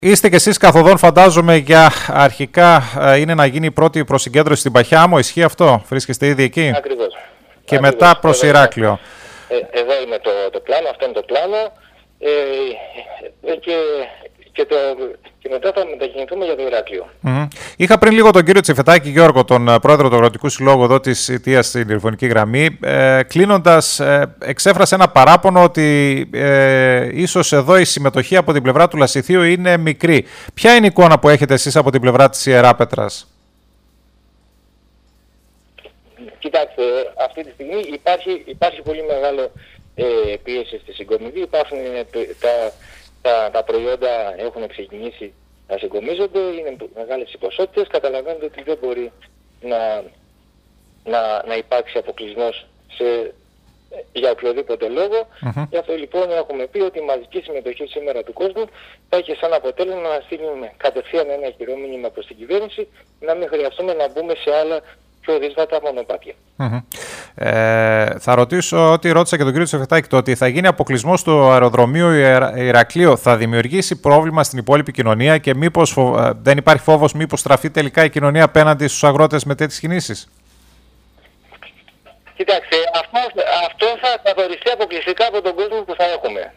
Είστε κι εσείς καθοδόν, φαντάζομαι, για αρχικά είναι να γίνει η πρώτη προσυγκέντρωση στην Παχιάμο. Ισχύει αυτό? Βρίσκεστε ήδη εκεί? Ακριβώς. Και μετά προς Ηράκλειο. Εδώ είναι το πλάνο, αυτό είναι το πλάνο. Και μετά θα μετακινηθούμε για το Ηράκλειο. Είχα πριν λίγο τον κύριο Τσιφετάκη Γιώργο, τον πρόεδρο του Αγροτικού Συλλόγου εδώ της Ιτίας στην τηλεφωνική γραμμή. Κλείνοντας, εξέφρασε ένα παράπονο ότι ίσως εδώ η συμμετοχή από την πλευρά του Λασιθίου είναι μικρή. Ποια είναι η εικόνα που έχετε εσείς από την πλευρά της Ιεράπετρας? Κοιτάξτε, αυτή τη στιγμή υπάρχει πολύ μεγάλο πίεση στη συγκομιδή. Υπάρχουν τα προϊόντα έχουν ξεκινήσει να συγκομίζονται, είναι μεγάλες οι ποσότητες. Καταλαβαίνετε ότι δεν μπορεί να υπάρξει αποκλεισμός για οποιοδήποτε λόγο. Γι' αυτό λοιπόν έχουμε πει ότι η μαζική συμμετοχή σήμερα του κόσμου θα έχει σαν αποτέλεσμα να στείλουμε κατευθείαν ένα ηχηρό μήνυμα προς την κυβέρνηση, να μην χρειαστούμε να μπούμε σε άλλα πιο δύσβατα μονοπάτια. Θα ρωτήσω ότι ρώτησα και τον κύριο Τσιφετάκη, το ότι θα γίνει αποκλεισμός του αεροδρομίου Ηρακλείου θα δημιουργήσει πρόβλημα στην υπόλοιπη κοινωνία και μήπως δεν υπάρχει φόβος μήπως στραφεί τελικά η κοινωνία απέναντι στους αγρότες με τέτοιες κινήσεις? Κοιτάξτε, αυτό θα καθοριστεί αποκλειστικά από τον κόσμο που θα έχουμε.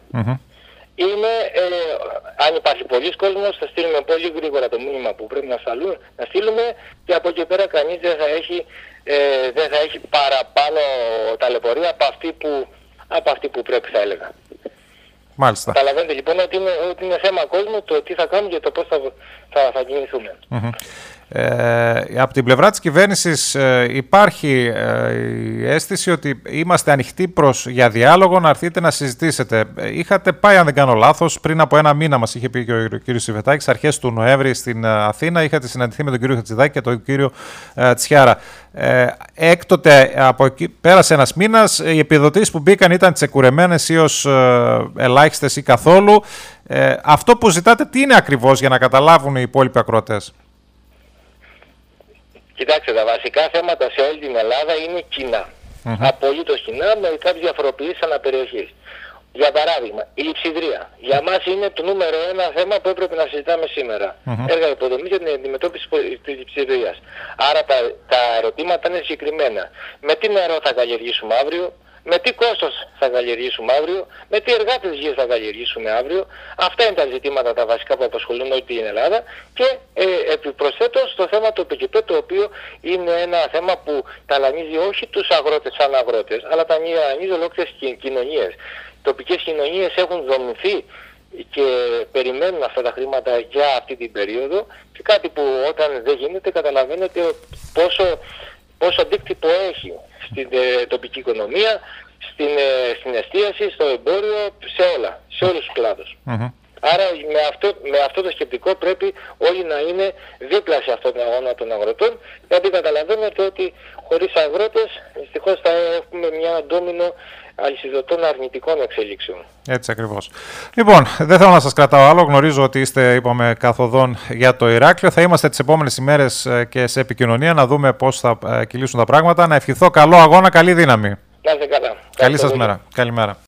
Αν υπάρχει πολλής κόσμος, θα στείλουμε πολύ γρήγορα το μήνυμα που πρέπει να στείλουμε και από εκεί πέρα κανείς δεν θα έχει παραπάνω ταλαιπωρία από αυτή που πρέπει, θα έλεγα. Μάλιστα. Καταλαβαίνετε λοιπόν ότι είναι θέμα κόσμου το τι θα κάνουμε και το πώς θα κινηθούμε. Από την πλευρά της κυβέρνησης υπάρχει η αίσθηση ότι είμαστε ανοιχτοί για διάλογο, να έρθετε να συζητήσετε. Είχατε πάει, αν δεν κάνω λάθος, πριν από ένα μήνα, μας είχε πει και ο κύριος Τσιφετάκης, αρχές του Νοέμβρη στην Αθήνα, είχατε συναντηθεί με τον κύριο Χατζηδάκη και τον κύριο Τσιάρα. Έκτοτε, από εκεί πέρασε ένας μήνας, οι επιδοτήσεις που μπήκαν ήταν τσεκουρεμένες ή ως ελάχιστες ή καθόλου. Αυτό που ζητάτε τι είναι ακριβώς, για να καταλάβουν οι υπόλοιποι ακροατές? Κοιτάξτε, τα βασικά θέματα σε όλη την Ελλάδα είναι κοινά. Απολύτως κοινά, με κάποιες διαφοροποιήσεις αναπεριοχής. Για παράδειγμα, η λειψιδρία. Για μας είναι το νούμερο ένα θέμα που έπρεπε να συζητάμε σήμερα. Έργα υποδομής για την αντιμετώπιση της λειψιδρίας. Άρα τα ερωτήματα είναι συγκεκριμένα. Με τι νερό θα καλλιεργήσουμε αύριο? Με τι κόστος θα καλλιεργήσουμε αύριο? Με τι εργάτες γης θα καλλιεργήσουμε αύριο? Αυτά είναι τα ζητήματα τα βασικά που απασχολούν όλη την Ελλάδα. Και επιπροσθέτως το θέμα του ΠΚΠ, το οποίο είναι ένα θέμα που ταλανίζει όχι τους αγρότες σαν αγρότες, αλλά ταλανίζει ολόκληρες κοινωνίες. Τοπικές κοινωνίες έχουν δομηθεί και περιμένουν αυτά τα χρήματα για αυτή την περίοδο, και κάτι που όταν δεν γίνεται καταλαβαίνετε πόσο αντίκτυπο έχει στην τοπική οικονομία, στην εστίαση, στο εμπόριο, σε όλους τους κλάδους. Άρα με αυτό το σκεπτικό πρέπει όλοι να είναι δίπλα σε αυτόν τον αγώνα των αγροτών, γιατί καταλαβαίνετε ότι χωρίς αγρότες δυστυχώς θα έχουμε μια ντόμινο αλυσιδωτών αρνητικών εξελίξεων. Έτσι ακριβώς. Λοιπόν, δεν θέλω να σας κρατάω άλλο. Γνωρίζω ότι είστε, είπαμε, καθοδόν για το Ηράκλειο. Θα είμαστε τις επόμενες ημέρες και σε επικοινωνία να δούμε πώς θα κυλήσουν τα πράγματα. Να ευχηθώ καλό αγώνα, καλή δύναμη. Να είστε καλά. Καλή σας μέρα. Καλημέρα.